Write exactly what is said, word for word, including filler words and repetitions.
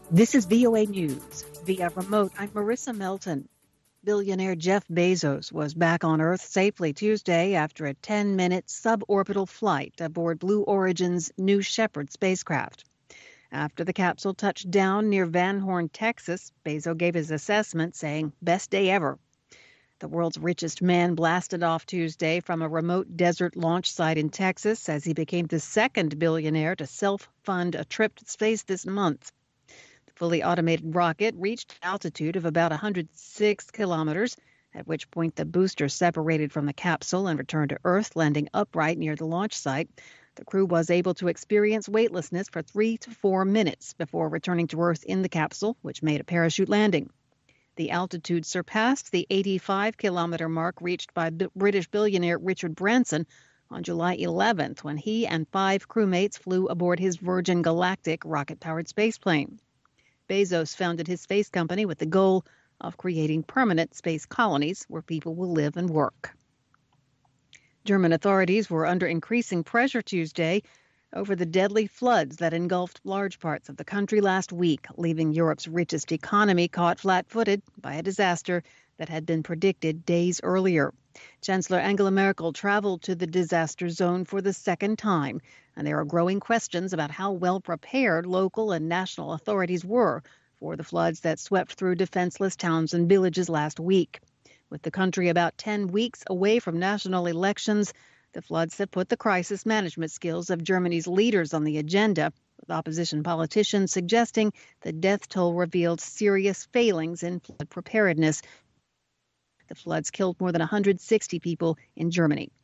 This is V O A News. Via remote, I'm Marissa Melton. Billionaire Jeff Bezos was back on Earth safely Tuesday after a ten-minute suborbital flight aboard Blue Origin's New Shepard spacecraft. After the capsule touched down near Van Horn, Texas, Bezos gave his assessment, saying, "Best day ever." The world's richest man blasted off Tuesday from a remote desert launch site in Texas as he became the second billionaire to self-fund a trip to space this month. The fully automated rocket reached an altitude of about one hundred six kilometers, at which point the booster separated from the capsule and returned to Earth, landing upright near the launch site. The crew was able to experience weightlessness for three to four minutes before returning to Earth in the capsule, which made a parachute landing. The altitude surpassed the eighty-five kilometer mark reached by British billionaire Richard Branson on July eleventh, when he and five crewmates flew aboard his Virgin Galactic rocket-powered spaceplane. Bezos founded his space company with the goal of creating permanent space colonies where people will live and work. German authorities were under increasing pressure Tuesday over the deadly floods that engulfed large parts of the country last week, leaving Europe's richest economy caught flat-footed by a disaster that had been predicted days earlier. Chancellor Angela Merkel traveled to the disaster zone for the second time, and there are growing questions about how well prepared local and national authorities were for the floods that swept through defenseless towns and villages last week. With the country about ten weeks away from national elections, the floods have put the crisis management skills of Germany's leaders on the agenda, with opposition politicians suggesting the death toll revealed serious failings in flood preparedness. The floods killed more than one hundred sixty people in Germany.